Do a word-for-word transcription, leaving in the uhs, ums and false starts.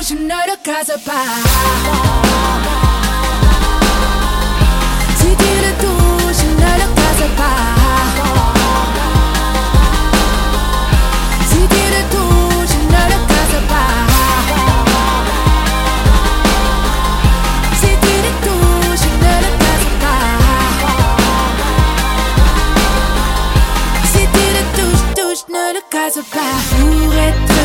je ne le casse pas. Si tu le touches, je ne le casse pas. Si tu le touches, je ne le casse pas. Si tu le touches, je ne le casse pas. Si tu le touches, touches, ne le casse pas. Pour être